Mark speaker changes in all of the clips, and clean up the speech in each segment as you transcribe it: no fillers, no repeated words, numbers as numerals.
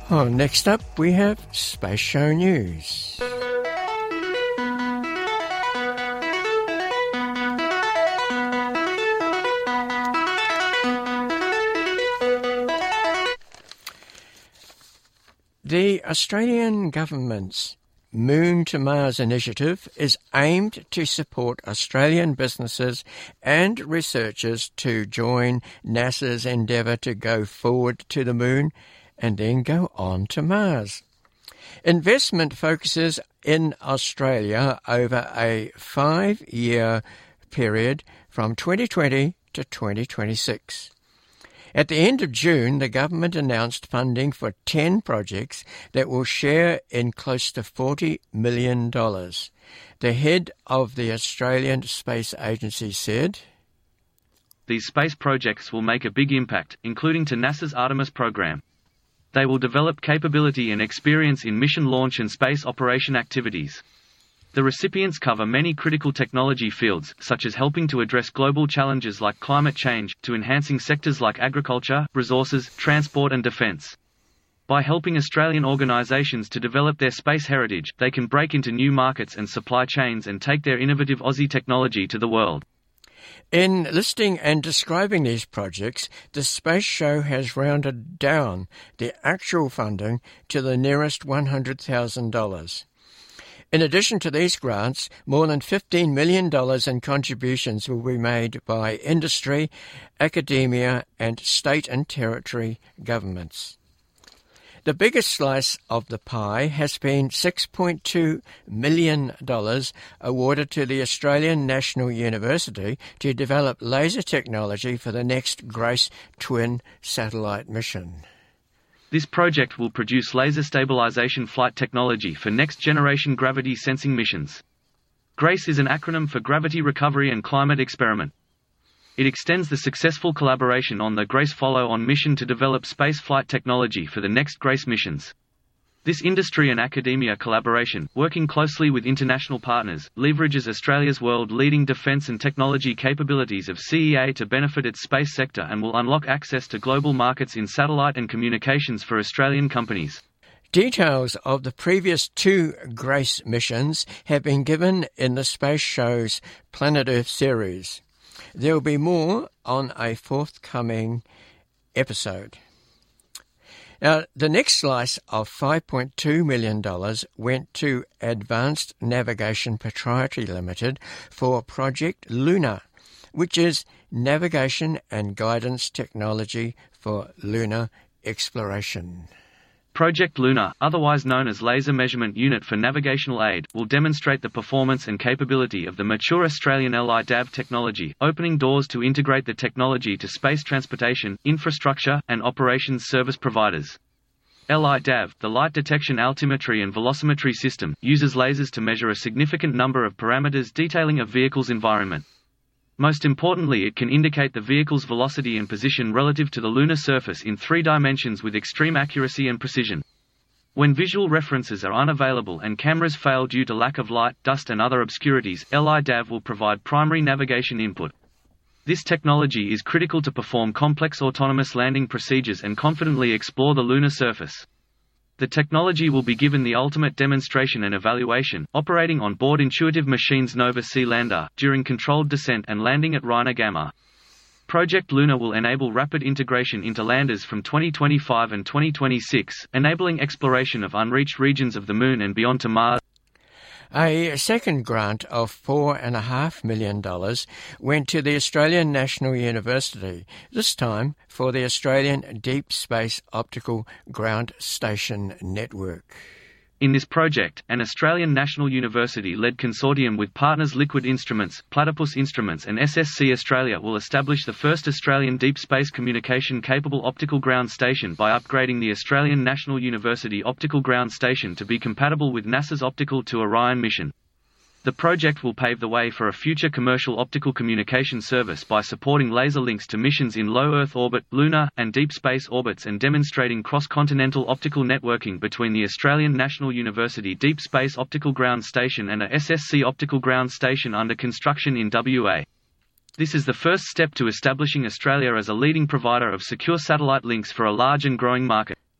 Speaker 1: Oh, next up we have Space Show News. The Australian government's Moon to Mars initiative is aimed to support Australian businesses and researchers to join NASA's endeavour to go forward to the Moon and then go on to Mars. Investment focuses in Australia over a 5-year period from 2020 to 2026. At the end of June, the government announced funding for 10 projects that will share in close to $40 million. The head of the Australian Space Agency said,
Speaker 2: "These space projects will make a big impact, including to NASA's Artemis program. They will develop capability and experience in mission launch and space operation activities. The recipients cover many critical technology fields, such as helping to address global challenges like climate change, to enhancing sectors like agriculture, resources, transport and defence. By helping Australian organisations to develop their space heritage, they can break into new markets and supply chains and take their innovative Aussie technology to the world."
Speaker 1: In listing and describing these projects, the Space Show has rounded down the actual funding to the nearest $100,000. In addition to these grants, more than $15 million in contributions will be made by industry, academia and state and territory governments. The biggest slice of the pie has been $6.2 million awarded to the Australian National University to develop laser technology for the next Grace twin satellite mission.
Speaker 2: This project will produce laser stabilization flight technology for next-generation gravity sensing missions. GRACE is an acronym for Gravity Recovery and Climate Experiment. It extends the successful collaboration on the GRACE follow-on mission to develop space flight technology for the next GRACE missions. This industry and academia collaboration, working closely with international partners, leverages Australia's world-leading defence and technology capabilities of CEA to benefit its space sector and will unlock access to global markets in satellite and communications for Australian companies.
Speaker 1: Details of the previous 2 GRACE missions have been given in the Space Show's Planet Earth series. There will be more on a forthcoming episode. Now, the next slice of $5.2 million went to Advanced Navigation Proprietary Limited for Project Luna, which is navigation and guidance technology for lunar exploration.
Speaker 2: Project Luna, otherwise known as Laser Measurement Unit for Navigational Aid, will demonstrate the performance and capability of the mature Australian LiDAV technology, opening doors to integrate the technology to space transportation, infrastructure, and operations service providers. LiDAV, the Light Detection Altimetry and Velocimetry System, uses lasers to measure a significant number of parameters detailing a vehicle's environment. Most importantly, it can indicate the vehicle's velocity and position relative to the lunar surface in 3 dimensions with extreme accuracy and precision. When visual references are unavailable and cameras fail due to lack of light, dust and other obscurities, LiDAV will provide primary navigation input. This technology is critical to perform complex autonomous landing procedures and confidently explore the lunar surface. The technology will be given the ultimate demonstration and evaluation, operating on board Intuitive Machines Nova Sea lander, during controlled descent and landing at Rhina Gamma. Project Luna will enable rapid integration into landers from 2025 and 2026, enabling exploration of unreached regions of the Moon and beyond to Mars.
Speaker 1: A second grant of $4.5 million went to the Australian National University, this time for the Australian Deep Space Optical Ground Station Network.
Speaker 2: In this project, an Australian National University-led consortium with partners Liquid Instruments, Platypus Instruments and SSC Australia will establish the first Australian deep space communication-capable optical ground station by upgrading the Australian National University Optical Ground Station to be compatible with NASA's Optical to Orion mission. The project will pave the way for a future commercial optical communication service by supporting laser links to missions in low Earth orbit, lunar, and deep space orbits and demonstrating cross-continental optical networking between the Australian National University Deep Space Optical Ground Station and a SSC Optical Ground Station under construction in WA. This is the first step to establishing Australia as a leading provider of secure satellite links for a large and growing market.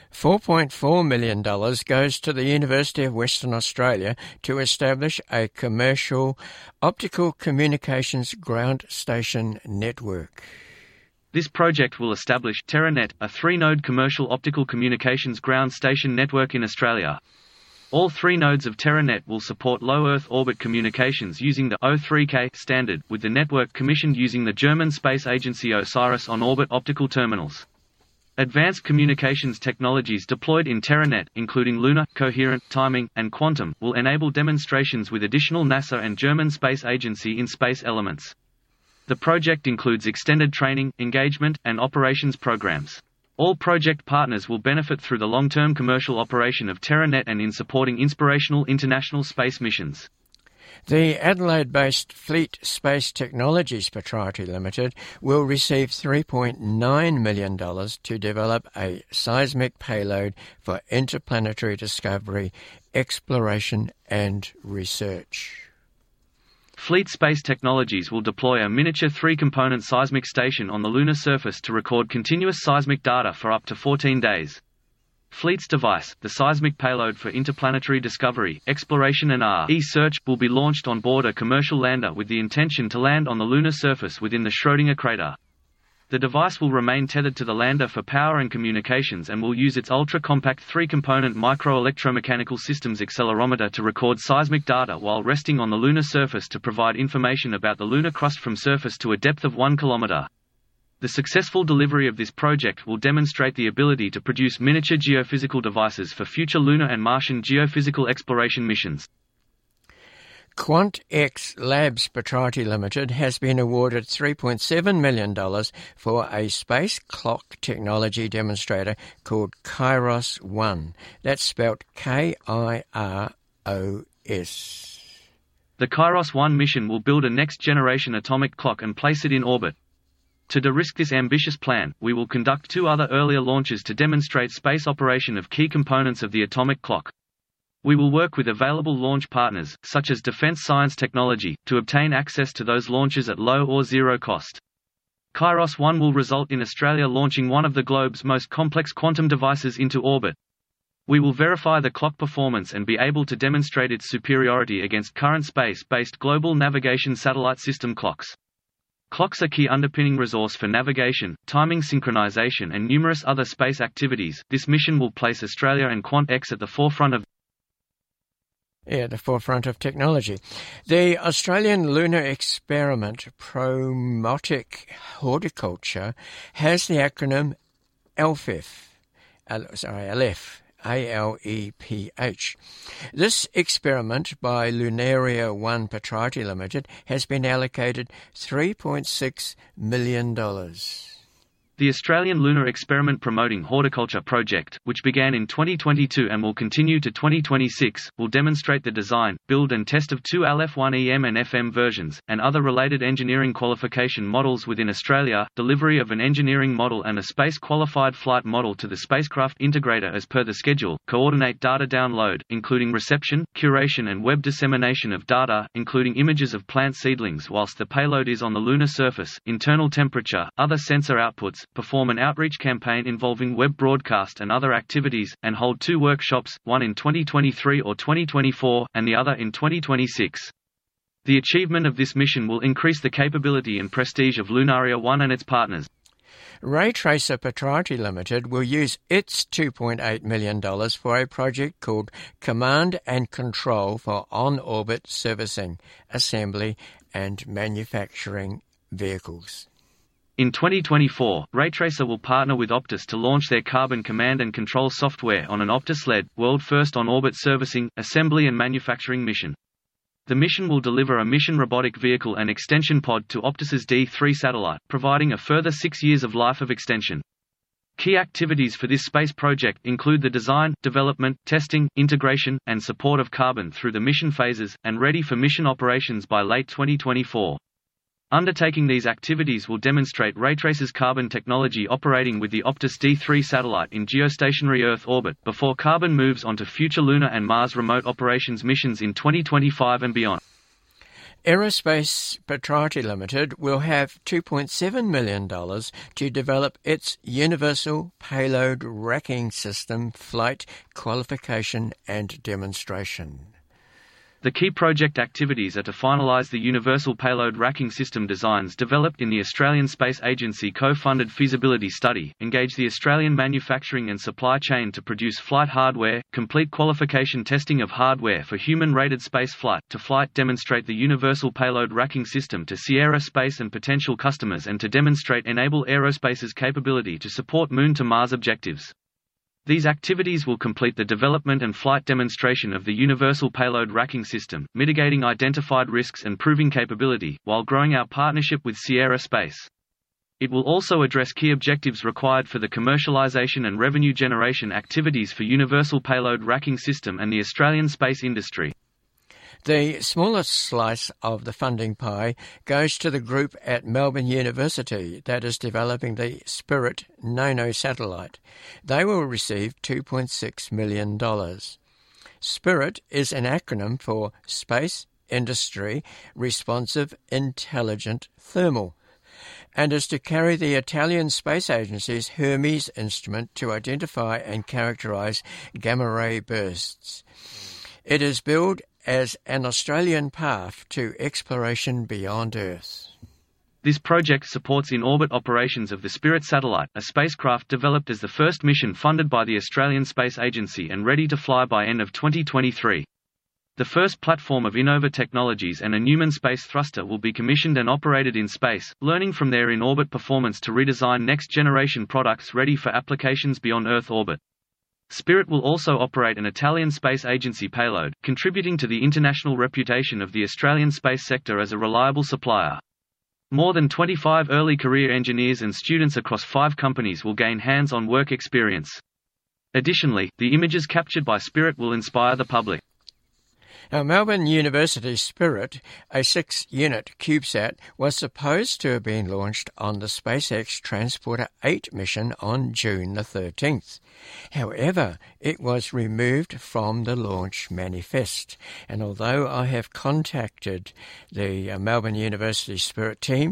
Speaker 1: $4.4 million goes to the University of Western Australia to establish a commercial optical communications ground station network.
Speaker 2: This project will establish TerraNet, a 3-node commercial optical communications ground station network in Australia. All 3 nodes of TerraNet will support low Earth orbit communications using the O3K standard, with the network commissioned using the German space agency OSIRIS on-orbit optical terminals. Advanced communications technologies deployed in TerraNet, including lunar, coherent, timing, and quantum, will enable demonstrations with additional NASA and German Space Agency in-space elements. The project includes extended training, engagement, and operations programs. All project partners will benefit through the long-term commercial operation of TerraNet and in supporting inspirational international space missions.
Speaker 1: The Adelaide-based Fleet Space Technologies Proprietary Limited will receive $3.9 million to develop a seismic payload for interplanetary discovery, exploration and research.
Speaker 2: Fleet Space Technologies will deploy a miniature 3-component seismic station on the lunar surface to record continuous seismic data for up to 14 days. Fleet's device, the seismic payload for interplanetary discovery, exploration and research, will be launched on board a commercial lander with the intention to land on the lunar surface within the Schrödinger crater. The device will remain tethered to the lander for power and communications and will use its ultra-compact 3-component micro-electromechanical systems accelerometer to record seismic data while resting on the lunar surface to provide information about the lunar crust from surface to a depth of 1 kilometer. The successful delivery of this project will demonstrate the ability to produce miniature geophysical devices for future lunar and Martian geophysical exploration missions.
Speaker 1: QuantX Labs Proprietary Limited has been awarded $3.7 million for a space clock technology demonstrator called Kairos-1. That's spelled K-I-R-O-S.
Speaker 2: The Kairos-1 mission will build a next-generation atomic clock and place it in orbit. To de-risk this ambitious plan, we will conduct 2 other earlier launches to demonstrate space operation of key components of the atomic clock. We will work with available launch partners, such as Defence Science Technology, to obtain access to those launches at low or zero cost. Kairos-1 will result in Australia launching one of the globe's most complex quantum devices into orbit. We will verify the clock performance and be able to demonstrate its superiority against current space-based global navigation satellite system clocks. Clocks are key underpinning resource for navigation, timing synchronization and numerous other space activities. This mission will place Australia and QuantX at the forefront of technology. The Australian Lunar Experiment Promotic Horticulture has the acronym ALEPH, ALEPH. This experiment by Lunaria One Proprietary Limited has been allocated $3.6 million. The Australian Lunar Experiment Promoting Horticulture project, which began in 2022 and will continue to 2026, will demonstrate the design, build and test of 2 ALEPH-1 EM and FM versions, and other related engineering qualification models within Australia, delivery of an engineering model and a space-qualified flight model to the spacecraft integrator as per the schedule, coordinate data download, including reception, curation and web dissemination of data, including images of plant seedlings whilst the payload is on the lunar surface, internal temperature, other sensor outputs, perform an outreach campaign involving web broadcast and other activities, and hold 2 workshops, one in 2023 or 2024, and the other in 2026. The achievement of this mission will increase the capability and prestige of Lunaria One and its partners. Raytracer Proprietary Limited will use its $2.8 million for a project called Command and Control for On-Orbit Servicing, Assembly and Manufacturing Vehicles. In 2024, Raytracer will partner with Optus to launch their Carbon Command and Control software on an Optus-led, world-first on-orbit servicing, assembly and manufacturing mission. The mission will deliver a mission robotic vehicle and extension pod to Optus's D3 satellite, providing a further 6 years of life of extension. Key activities for this space project include the design, development, testing, integration, and support of Carbon through the mission phases, and ready for mission operations by late 2024. Undertaking these activities will demonstrate Raytracer's Carbon technology operating with the Optus D3 satellite in geostationary Earth orbit, before Carbon moves on to future lunar and Mars remote operations missions in 2025 and beyond.
Speaker 1: Aerospace Proprietary Limited will have $2.7 million to develop its Universal Payload Racking System flight qualification and demonstration.
Speaker 2: The key project activities are to finalise the Universal Payload Racking System designs developed in the Australian Space Agency co-funded feasibility study, engage the Australian manufacturing and supply chain to produce flight hardware, complete qualification testing of hardware for human-rated space flight, to flight demonstrate the Universal Payload Racking System to Sierra Space and potential customers, and to demonstrate Enable Aerospace's capability to support Moon-to-Mars objectives. These activities will complete the development and flight demonstration of the Universal Payload Racking System, mitigating identified risks and proving capability, while growing our partnership with Sierra Space. It will also address key objectives required for the commercialization and revenue generation activities for Universal Payload Racking System and the Australian space industry.
Speaker 1: The smallest slice of the funding pie goes to the group at Melbourne University that is developing the Spirit nanosatellite. They will receive $2.6 million. Spirit is an acronym for Space, Industry, Responsive, Intelligent, Thermal, and is to carry the Italian Space Agency's Hermes instrument to identify and characterize gamma-ray bursts. It is billed as an Australian path to exploration beyond Earth.
Speaker 2: This project supports in-orbit operations of the Spirit satellite, a spacecraft developed as the first mission funded by the Australian Space Agency and ready to fly by end of 2023. The first platform of Innova Technologies and a Newman space thruster will be commissioned and operated in space, learning from their in-orbit performance to redesign next-generation products ready for applications beyond Earth orbit. Spirit will also operate an Italian Space Agency payload, contributing to the international reputation of the Australian space sector as a reliable supplier. More than 25 early career engineers and students across 5 companies will gain hands-on work experience. Additionally, the images captured by Spirit will inspire the public.
Speaker 1: Now, Melbourne University Spirit, a 6-unit CubeSat, was supposed to have been launched on the SpaceX Transporter 8 mission on June the 13th. However, it was removed from the launch manifest. And although I have contacted the Melbourne University Spirit team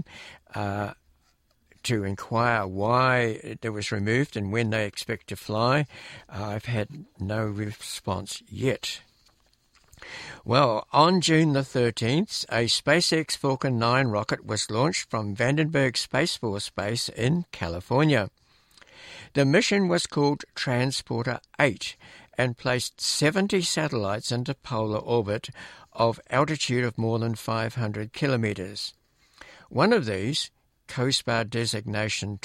Speaker 1: to inquire why it was removed and when they expect to fly, I've had no response yet. Well, on June the 13th, a SpaceX Falcon 9 rocket was launched from Vandenberg Space Force Base in California. The mission was called Transporter 8 and placed 70 satellites into polar orbit of altitude of more than 500 kilometers. One of these, COSPAR designation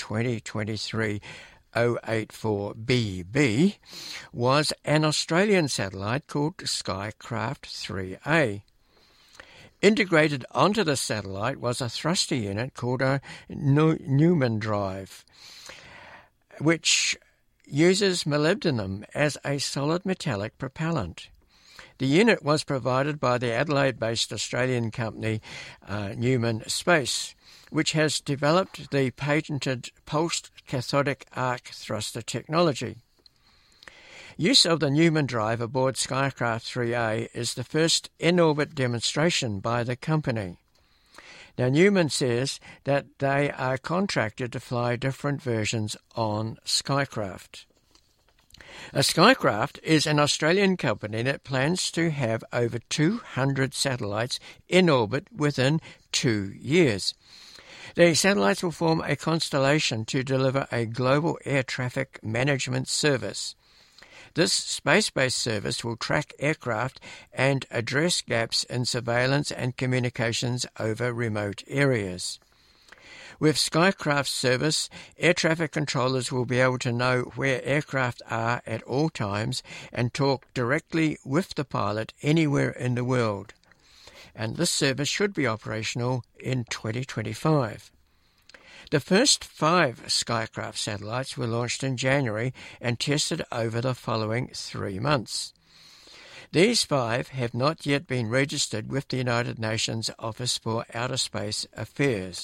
Speaker 1: 2023-084BB, was an Australian satellite called Skycraft 3A. Integrated onto the satellite was a thruster unit called a Newman drive, which uses molybdenum as a solid metallic propellant. The unit was provided by the Adelaide-based Australian company Newman Space, which has developed the patented pulsed cathodic arc thruster technology. Use of the Newman drive aboard Skycraft 3A is the first in-orbit demonstration by the company. Now, Newman says that they are contracted to fly different versions on Skycraft. Skycraft is an Australian company that plans to have over 200 satellites in orbit within 2 years. The satellites will form a constellation to deliver a global air traffic management service. This space-based service will track aircraft and address gaps in surveillance and communications over remote areas. With Skycraft's service, air traffic controllers will be able to know where aircraft are at all times and talk directly with the pilot anywhere in the world. And this service should be operational in 2025. The first 5 Skycraft satellites were launched in January and tested over the following 3 months. These 5 have not yet been registered with the United Nations Office for Outer Space Affairs.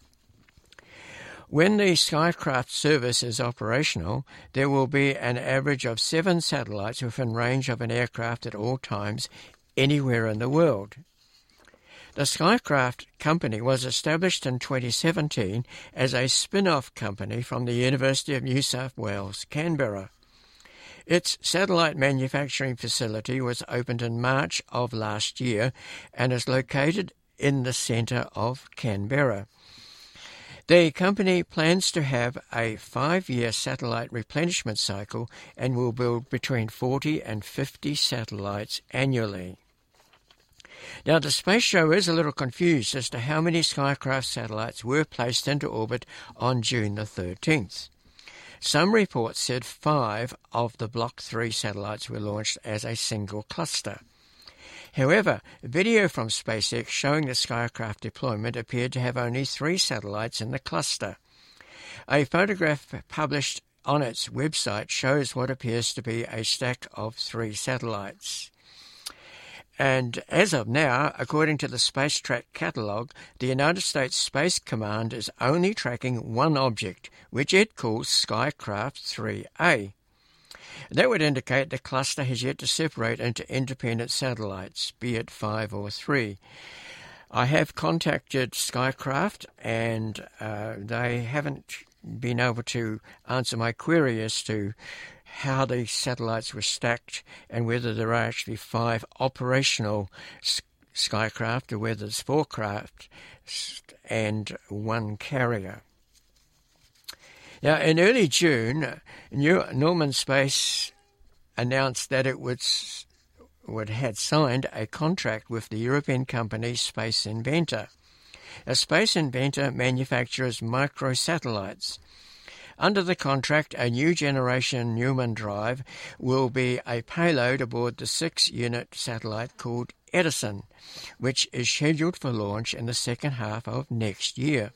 Speaker 1: When the Skycraft service is operational, there will be an average of 7 satellites within range of an aircraft at all times, anywhere in the world. The Skycraft company was established in 2017 as a spin-off company from the University of New South Wales, Canberra. Its satellite manufacturing facility was opened in March of last year and is located in the centre of Canberra. The company plans to have a 5-year satellite replenishment cycle and will build between 40 and 50 satellites annually. Now, the Space Show is a little confused as to how many Skycraft satellites were placed into orbit on June the 13th. Some reports said 5 of the Block 3 satellites were launched as a single cluster. However, video from SpaceX showing the Skycraft deployment appeared to have only 3 satellites in the cluster. A photograph published on its website shows what appears to be a stack of 3 satellites. And as of now, according to the Space Track catalogue, the United States Space Command is only tracking one object, which it calls Skycraft 3A. That would indicate the cluster has yet to separate into independent satellites, be it 5 or 3. I have contacted Skycraft and they haven't been able to answer my query as to how the satellites were stacked and whether there are actually 5 operational Skycraft or whether there's 4 craft and 1 carrier. Now, in early June, Norman Space announced that it had signed a contract with the European company Space Inventor. Space Inventor manufactures microsatellites. Under the contract, a new generation Newman drive will be a payload aboard the 6-unit satellite called Edison, which is scheduled for launch in the second half of next year.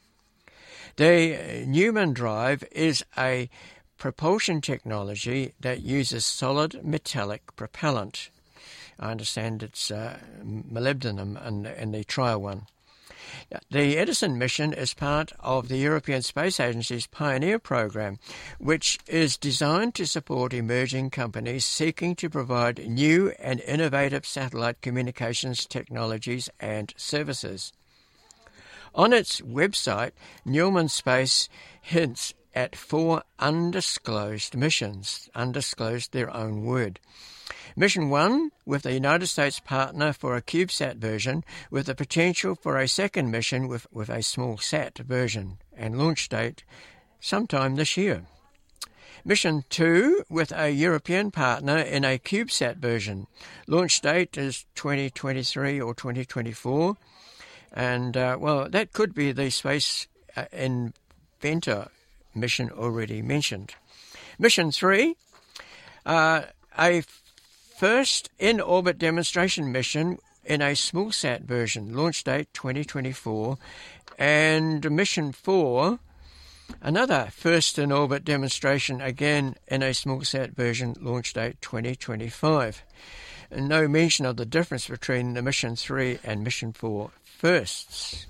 Speaker 1: The Newman drive is a propulsion technology that uses solid metallic propellant. I understand it's molybdenum in the trial one. The Edison mission is part of the European Space Agency's Pioneer program, which is designed to support emerging companies seeking to provide new and innovative satellite communications technologies and services. On its website, Newman Space hints at 4 undisclosed missions, undisclosed their own word. Mission 1, with a United States partner for a CubeSat version, with the potential for a second mission with a small sat version, and launch date sometime this year. Mission 2, with a European partner in a CubeSat version. Launch date is 2023 or 2024. And, that could be the Space Inventor mission already mentioned. Mission 3, a first in-orbit demonstration mission in a small sat version. Launch date 2024. And Mission 4, another first in-orbit demonstration, again in a small sat version. Launch date 2025. And no mention of the difference between the Mission 3 and Mission 4 firsts.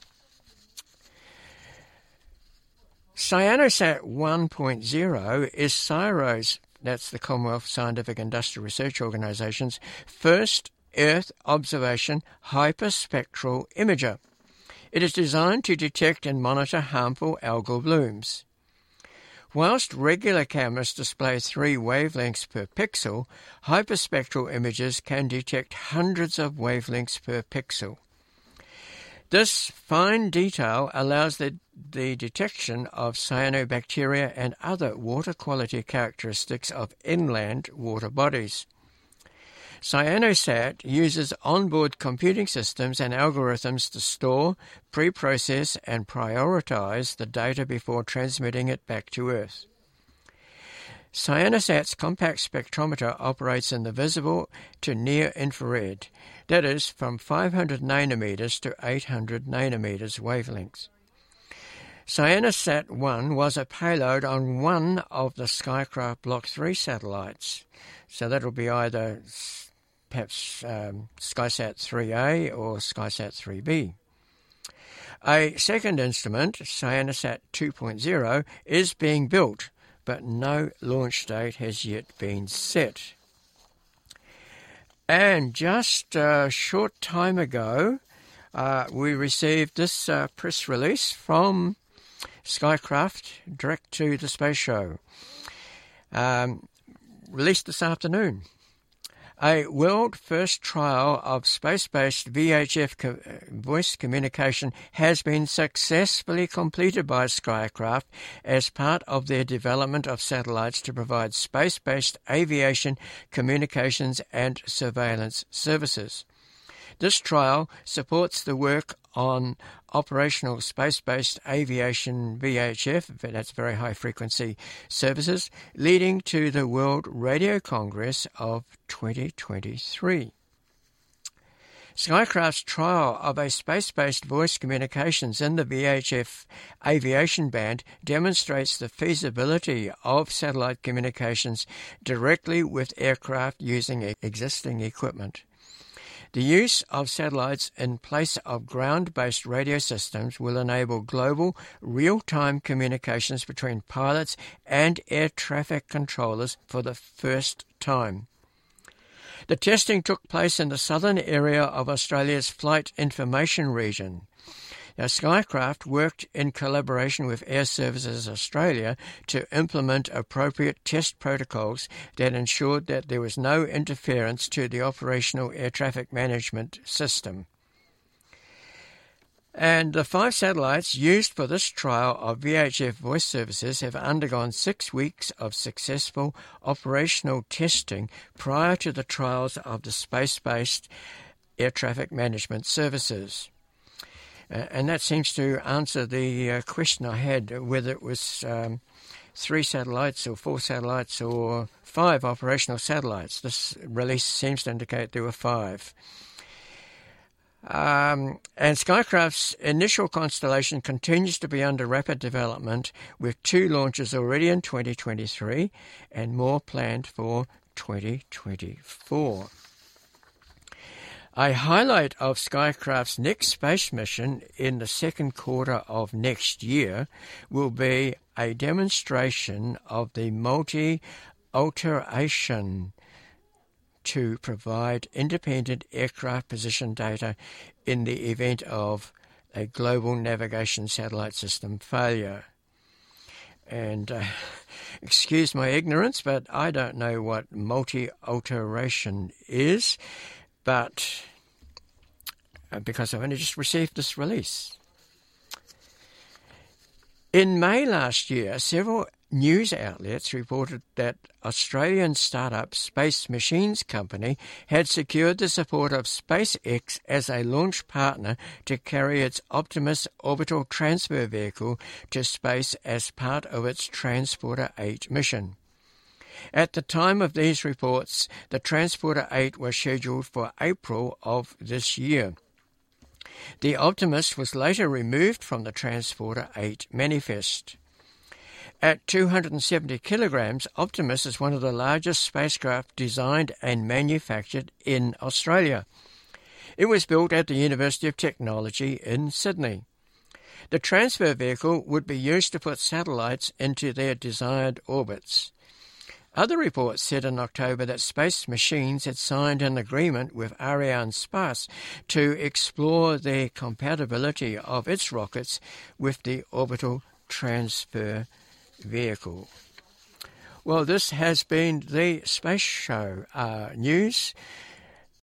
Speaker 1: Cyanosat 1.0 is CSIRO's, that's the Commonwealth Scientific Industrial Research Organisation's, first Earth observation hyperspectral imager. It is designed to detect and monitor harmful algal blooms. Whilst regular cameras display 3 wavelengths per pixel, hyperspectral images can detect hundreds of wavelengths per pixel. This fine detail allows the detection of cyanobacteria and other water quality characteristics of inland water bodies. Cyanosat uses onboard computing systems and algorithms to store, pre-process and prioritize the data before transmitting it back to Earth. Cyanosat's compact spectrometer operates in the visible to near-infrared, that is, from 500 nanometers to 800 nanometers wavelengths. Cyanosat 1 was a payload on one of the Skycraft Block 3 satellites, so that'll be either perhaps SkySat 3A or SkySat 3B. A second instrument, Cyanosat 2.0, is being built, but no launch date has yet been set. And just a short time ago, we received this press release from Skycraft direct to the space show. Released this afternoon. A world-first trial of space-based VHF voice communication has been successfully completed by Skycraft as part of their development of satellites to provide space-based aviation, communications and surveillance services. This trial supports the work on operational space-based aviation VHF, that's very high-frequency services, leading to the World Radio Congress of 2023. Skycraft's trial of a space-based voice communications in the VHF aviation band demonstrates the feasibility of satellite communications directly with aircraft using existing equipment. The use of satellites in place of ground-based radio systems will enable global, real-time communications between pilots and air traffic controllers for the first time. The testing took place in the southern area of Australia's Flight Information Region. Now, Skycraft worked in collaboration with Air Services Australia to implement appropriate test protocols that ensured that there was no interference to the operational air traffic management system. And the 5 satellites used for this trial of VHF voice services have undergone 6 weeks of successful operational testing prior to the trials of the space-based air traffic management services. And that seems to answer the question I had, whether it was 3 satellites or 4 satellites or 5 operational satellites. This release seems to indicate there were 5. And Skycraft's initial constellation continues to be under rapid development, with 2 launches already in 2023 and more planned for 2024. A highlight of Skycraft's next space mission in the second quarter of next year will be a demonstration of the multi-alteration to provide independent aircraft position data in the event of a global navigation satellite system failure. And excuse my ignorance, but I don't know what multi-alteration is. But because I've only just received this release. In May last year, several news outlets reported that Australian startup Space Machines Company had secured the support of SpaceX as a launch partner to carry its Optimus orbital transfer vehicle to space as part of its Transporter-8 mission. At the time of these reports, the Transporter-8 was scheduled for April of this year. The Optimus was later removed from the Transporter-8 manifest. At 270 kilograms, Optimus is one of the largest spacecraft designed and manufactured in Australia. It was built at the University of Technology in Sydney. The transfer vehicle would be used to put satellites into their desired orbits. Other reports said in October that Space Machines had signed an agreement with Arianespace to explore the compatibility of its rockets with the orbital transfer vehicle. Well, this has been the Space Show news.